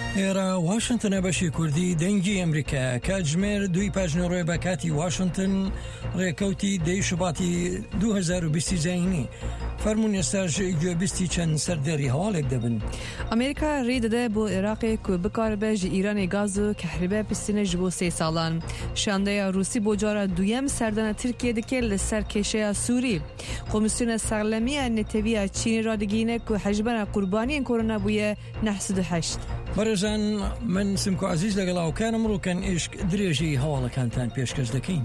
ئێرە واشنتنە بەشی کوردی دەنگی ئەمریکا کاتژمێر 2 پاژنەڕۆی بە کاتی واشنتن ڕێکەوتی 10 شوباتی 2020 زینی فەرموون ئێستاش گوێبیستی چەند سەردێری هەواڵێک دەبن. ئەمریکا ڕێدەدە بۆ عێراقی کو بکاربە ji ئیرانی گاز و کەحریبە پستینە ji بۆ 3 ساڵان. شاندەیە رووسی بۆ جارە دویەم سەردانە تورکیە دکێ لەسەر کێشەیە سووری. کۆمیسیۆنە سەرلەمیە نێتەویە چینی ڕادگینە کو حەجبەنە قوربانیên کۆرۆنا بووە 98. بەڕێزان من سمکۆ عەزیز لەگەڵاوکانم ڕووکەن ئێشک درێژی هەواڵەکانتان پێشکەش دەکەین.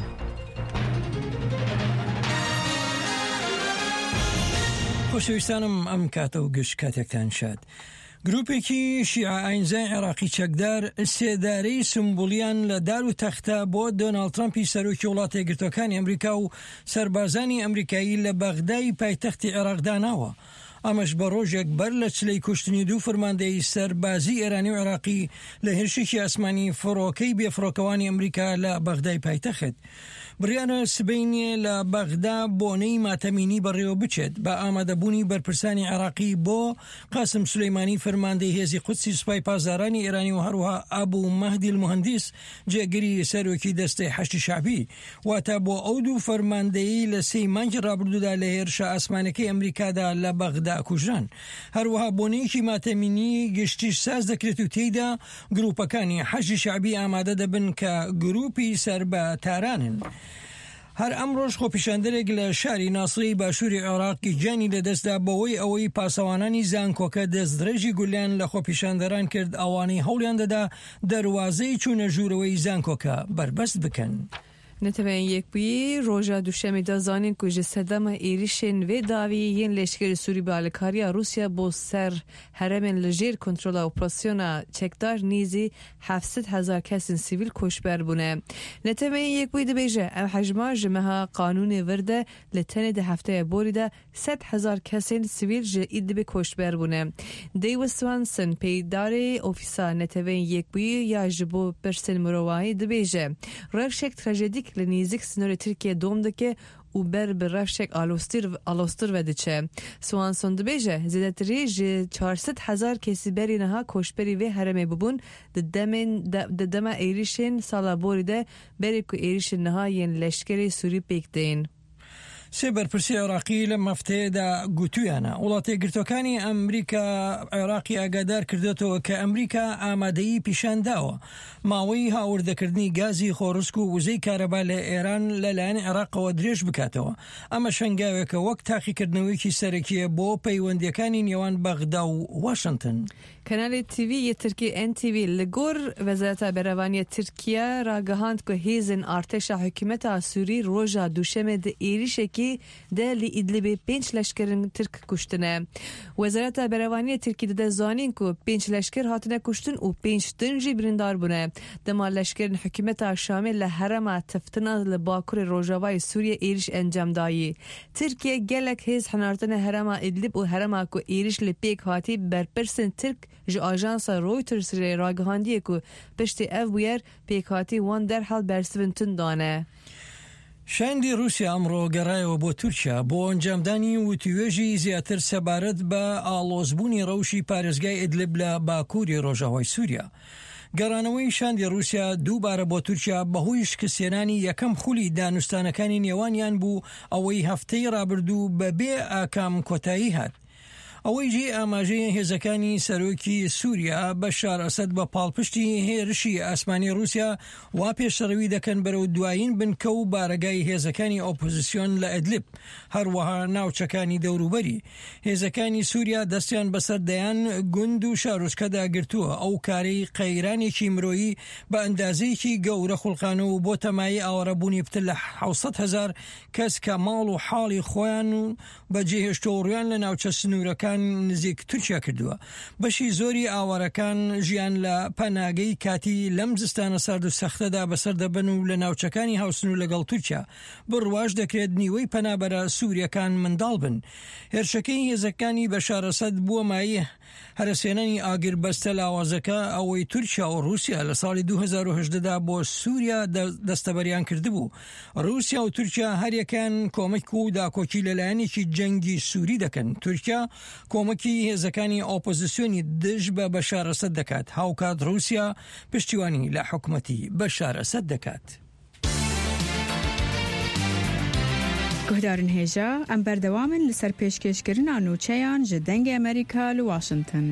خۆشەویستانم ئەم کاتە و گشت کاتێکتان شاد. گروپێکی شیعە ئاینزای عێراقی چەکدار سێدارەی سمبولیان لە دار و تەختە بۆ دۆناڵد ترامپی سەرۆکی وڵاتە یەکگرتوەکانی ئەمریکا و سەربازانی ئەمریکایی لە بەغدای پایتەختی عێراقداناوە. ئەمەش بە ڕۆژێک بەر لە چلەی کوشتنی دوو فەرماندەی سەربازی ئێرانی و عێراقی لە هێرشێکی ئاسمانی فڕۆکەی بێفڕۆکەوانی ئەمریکا لە بەغدای پایتەخت. بڕیانە سبەینێ لە بەغدا بۆنەی ماتەمینی بەڕێوە بچێت بە ئامادەبوونی بەرپرسانی عێراقی بۆ قاسم سولەیمانی فەرماندەی هێزی قودسی سوپای پازارانی ئێرانی و هەروەها ئابوو مەهدی المهندس جێگیری سەرۆکی دەستەی حەشتی شعبی واتە بۆ ئەو دوو فەرماندەی لە 3 مانگی ڕابردوودا لە هێرشە ئاسمانەکەی ئەمریکادا لە بەغدا کوژران. هەروەها بۆنەیەکی ماتەمینی گشتیش ساز دەکرێت و تێیدا گروپەکانی حەشتی شعبی ئامادە دەبن کە گروپی سەربەتارانن. هەر ئەمڕۆژ خۆپیشاندەرێک لە شاری ناسری باشووری عێراقی گیانی لەدەستدا بەوەی ئەوەی پاسەوانانی زانکۆکە دەستدرێژی گولیان لە خۆپیشاندەران کرد ئەوانەی هەوڵیان دەدا دەواازەی چوونە ژوورەوەی زانکۆکە بربەست بکەن. نتوین یک بی روزا دوشنبه دازانین که جسدم ایریشن و داوی ین لشکر سوری بالکاریا روسیا با سر هرمن لجیر کنترل اپراسیونا چکدار نیزی 700,000 کس سیویل کشبر بونه. نتوین یک بی دبیجه ام حجما جمعها قانون ورده لتنه ده هفته بوریده 100,000 کس سیویل جید به کشبر بونه. دیوستوانسن پیداری اوفیسا نتوین یک بی یا جبو پرسن مروایی دبیجه رفشک تراژدیک لنیزیک سنور ترکیه دومدکه و بر رفشک آلوستر و دچه. سوانسون دبیجه زیادتری 400,000 کسی بری نها کشبری و هرمه ببون دم ایریشن سالا بوریده بری که ایریشن نها ین لشکری سوری پیک دین. سێ بەرپرسی عێراقی لە مەفتەیەدا گوتویانە وڵاتە یەکگرتوەکانی ئەمریکا عێراقی ئاگادار کردێتەوە کە ئەمریکا ئامادەیی پیشانداوە ماوەی هاوردەکردنی گازی خۆڕسک و وزەی کارەبا لە ئێران لەلایەن عێراقەوە درێژ بکاتەوە. ئەمە شەنگاوێکە وەک تاقیکردنەوەیکی سەرەکیە بۆ پەیوەندیەکانی نێوان بەغدا و واشنتن. کانال تیوی ترکی NTV لگور وزارت بروانی ترکیه را گهاند که هیزن ارتش حکومت سوری روزا دوشنبه د ایریشکی ده لی ادلب 5 لشکرین ترک کشتنه. وزارت بروانی ترکی ده زانین که 5 لشکر هاتنه کشتن و 5 تنجی بریندار بونه. دما لشکرین حکومت شامل لحرم تفتنا لباکور روجاوای سوریه ایریش انجام دایی. ترکیه گلک هیز حنارتن حرم ادلب و حرم که ایریش لپیک هاتی برپرسن ترک جو آژانس رویترز راگهاندیه که پشتی اف بویر پیکاتی وان در حال برسونتن دانه. شاندی روسیا ئەمڕۆ گەڕایەوە بۆ تورکیا بۆ ئەنجامدانی وتیوێژی زیاتر سەبارەت بە ئاڵۆزبوونی ڕەوشی پارێزگای ئیدلب لە باکووری ڕۆژاوای سووریا. گەڕانەوەی شاندی رووسیا دووبارە بۆ تورکیا بەهۆی شکستێنانی یەکەم خولی دانوستانەکانی نێوانیان بوو ئەوەی هەفتەی ڕابردوو بەبێ ئاکام کۆتایی هات. ئەوەی جێ ئاماژەی هێزەکانی سەرۆکی سووریا بەشار ئەسەد بە پاڵپشتی هێرشی ئاسمانی رووسیا وا پێشەڕەوی دەکەن بەرەو دوایین بنکە و بارەگای هێزەکانی ئۆپۆزیسیۆن لە ئیدلب هەروەها ناوچەکانی دەوروبەری. هێزەکانی سووریا دەستیان بەسەر دەیان گوند و شارۆچکەدا گرتووە ئەو کارەی قەیرانێکی مرۆیی بە ئەندازەیەکی گەورە خوڵقانە و بۆ تەمایی ئاوەڕەبوونی پتر لە 700,000 کەس کە ماڵ و حاڵی خۆیان و بەجێهێشتۆڕیان لە ناوچە سنوورەکان نزیک تورکیا کردووە. بەشی زۆری ئاوارەکان ژیان لە پەناگەی کاتی لەم زستانە سارد و سەختەدا بەسەر دەبن و لە ناوچەکانی هاوسن و لەگەڵ تورکیا بڕواژ دەکرێت نیوەی پەنابەرە سووریەکان منداڵ بن. هێرشەکەی هێزەکانی بەشار ئەسەد بووە مایە هەرسێنانی ئاگر بەستە لاوازەکە ئەوەی تورکیا و رووسیا لە ساڵی 2018دا بۆ سووریا دەستەبەریان کردبوو. رووسیا و تورکیا هەریەکان کۆمەک و داکۆکی لەلایەنێکی جەنگی سووری دەکەن. تورکیا کۆمەکی هێزەکانی ئۆپۆزیسیۆنی دژ بە بەشار ئەسەد دەکات. هاوکات رووسیا پشتیوانی لە حکومەتی بەشار ئەسەد دەکات. گهدارن هێژە ئەم بەردەوامن لەسەر پێشکەشکردنا نوچەیان ji dengê Amerîka li Washington.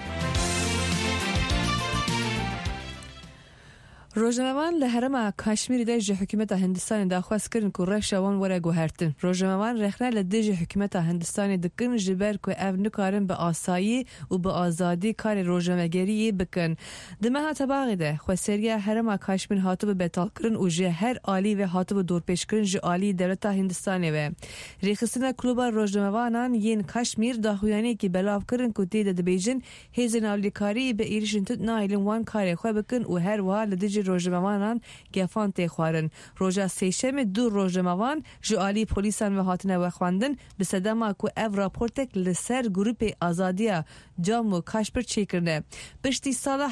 روژنامەوان لە هەرەما کاشمیری دەژی حکوومەتە هندستانی داخوازکردن و ڕێکشەوان وەرە گوهرتن. روژنامەوان ڕێخنە لە دژی حکوومەتە هندستانی دکن ji ber ku ev nikarin bi asayî û bi azadî karê rojnamegeriyê bikin. Di meha tebağê de xweseriya herêma Kaşmîr hatibû betalkirin û ji her alî ve hatibû dorpêşkirin ji alî devleta Hindistanê ve. Rêxistina Kluba Rojnamevanan yên Kaşmîr daxuyaniyekî belav kirin ku tê de dibêjin hêzên avlîkarî bi êrişên tut naîlin wan karê xwe bikin û her wiha li dijî rojnamevanan gefan tê xwarin. Roja sêşemê du rojnamevan ji alî polîsan ve hatine wexwandin bi sedema ku ev raportek li ser grupê Azadiya Jammu Kaşmir çêkirine. Piştî sala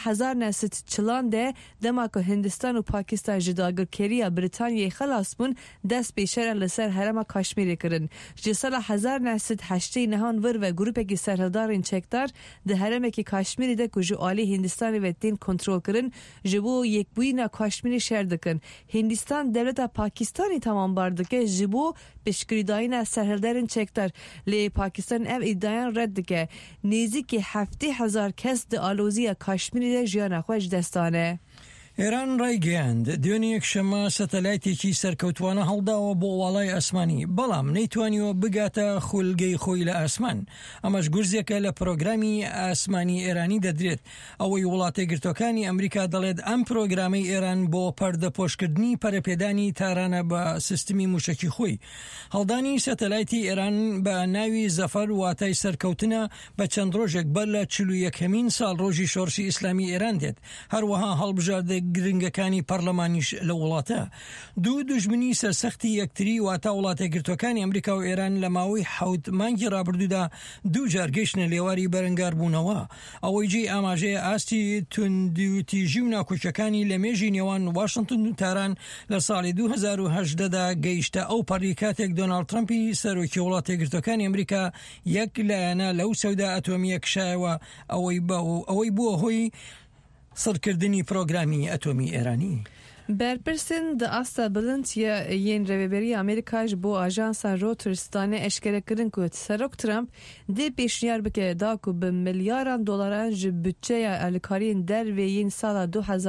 1940 de dema ku Hindistan û Pakistan ji dagirkeriya Britanyayê xelas bûn dest pêşeran li ser herêma Kaşmîrê kirin. Ji sala 1980 nehan vir ve grupekî serhildarên çekdar di herêmekî Kaşmîrê de ku ji alî Hindistanê ve tên kontrol kirin ji bo yekbûyîna Kaşmîrê şer dikin. Hindistan devleta Pakistanê tamambar dike ji bo piştgirîdayîna serhildarên çekdar. Lê Pakistan ev îddiayan red dike. Nêzîkî 70,000 kes di alozîya Kaşmîrê de jiyana xwe ji dest dane. ئێران ڕایگەیاند دوێنێ یەکشەمە سەتەلایتێکی سەرکەوتوانە هەڵداوە بۆ وڵای ئاسمانی، بەڵام نەیتوانیوە بگاتە خولگەی خۆی لە ئاسمان. ئەمەش گورزێکە لە پرۆگرامی ئاسمانی ئێرانی دەدرێت. ئەوەی وڵاتە گرتوەکانی ئەمریکا دەڵێت ئەم پرۆگرامەی ئێران بۆ پەردەپۆشکردنی پەرەپێدانی تارانە بە سیستمی موشکی خۆی. هەڵدانی سەتەلایتی ئێران بە ناوی زەفەر واتای سەرکەوتنە بە چەند ڕۆژێک بەر لە 41مین ساڵ ڕۆژی شۆڕشی ئیسلامی ئێران دێت. هەروەها هەڵبژاردە گرنگەکانی پەرلەمانیش لە وڵاتە. دوو دژمنی سەرسەختی یەکتری واتە وڵاتە گرتوەکانی ئەمریکا و ئێران لە ماوەی 7 مانگی ڕابردوودا دوو جار گەیشتنە لێواری بەرەنگار بوونەوە. ئەوەی جێ ئاماژەیە ئاستی توندوتیژی و ناکۆچەکانی لە مێژی نێوان واشنگتن و تاران لە ساڵی 2018دا گەیشتە ئەو پەڕی کاتێک دۆناڵد ترامپی سەرۆکی وڵاتە گرتوەکانی ئەمریکا یەک لایەنە لەو سەودا ئەتۆمیە کشایەوە ئەوەی بووە هۆی سەرکردنی پرۆگرامی ئەتۆمی ئێرانی. Berpirsên di asta bilintiya yên rêveberîya Amerîka ji bo ajansa Reuters'tanê eşkerekirin ku Serok Trump dê pêşniyar bike da ku bi milyaran dolaran ji bütçeya alîkariyên dervê yên sala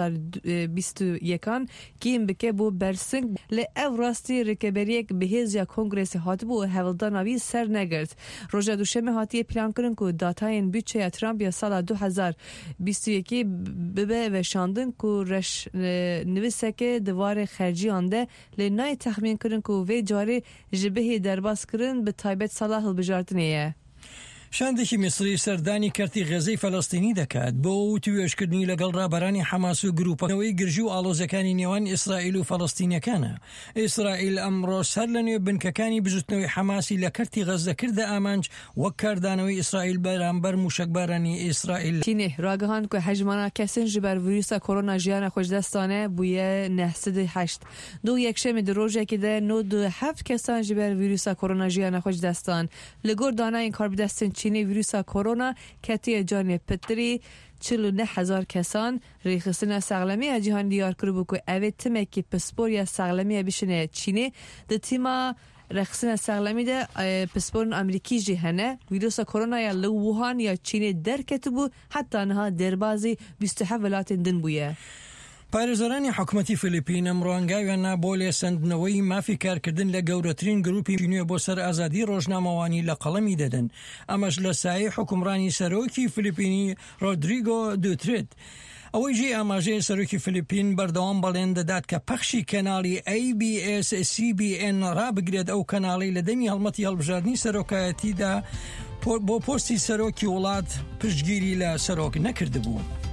2021 kêm bike bo bersing li ev rastî rêkeberiyek bi hêziya Kongresê hatibû hevildana wî ser negirt. Roja duşemê hatiye plankirin ku datayên bütçeya Trump ya sala 2022 bibe veşandin ku reşnivîsek divarê xerciyan de lê nayê texmîn kirin ku vê carê ji bihê derbas kirin bi taybet sala hilbijartinê ye. شاندێکی میسری سەردانی کەرتی غەزەی فەلەستینی دەکات بۆ توێژکردنی لەگەڵ ڕابەرانی حەماس و گروپەکەوەی گرژی و ئاڵۆزەکانی نێوان ئیسرائیل و فەلەستینیەکانە. ئیسرائیل ئەمڕۆ سەر لە نوێ بنکەکانی بژوتنەوەی حەماسی لە کەرتی غەزە کردە ئامانج وەک کاردانەوەی ئیسرائیل بەرامبەر موشکبارانی ئیسرائیل. Çînê ragihan ku hejmana kesin ji ber vîrusa korona jiyana xwe ji dest dane bûye 908. Du yekşemê di rojekê de 97 kesan ji ber vîrusa korona jiyana xwe ji dest dan. Li gor danayên karbidestên Çînê vîrusa korona ketiye canê pitirî 49,000 kesan rêxistina sağlamiya cîhan diyar kiribû ku evê timekî pisporiya sağlamiya bişine Çînê di tîma rêxistina sağlamî de pisporin Amerîkî jî hene. Vîrusa koronaya li Wuhan ya Çînê derketibû heta niha derbazî 27 welatên din bûye. پارێزەرانی حکوومەتی فیلیپین ئەمڕۆنگاویاننا بۆ لێسەندنەوەی مافی کارکردن لە گەورەترین گروپی نوێ بۆ سەر ئازادی ڕۆژنامەوانی لە قەڵەمی دەدەن. ئەمەش لە سایەی حکومڕانی سەرۆکی فیلیپینی رۆدریگۆ دوترێت. ئەوەی ژێ ئاماژەیە سەرۆکی فیلیپین بەردەوام بەڵێن دەدات کە پەخشی کەناڵی ABS-CBN ڕابگرێت ئەو کەناڵی لە دەمی هەڵمەتی هەڵبژاردننی سەرۆکایەتیدا بۆ پۆستی سەرۆکی وڵات پشتگیری لە سەرۆک نەکردبوو.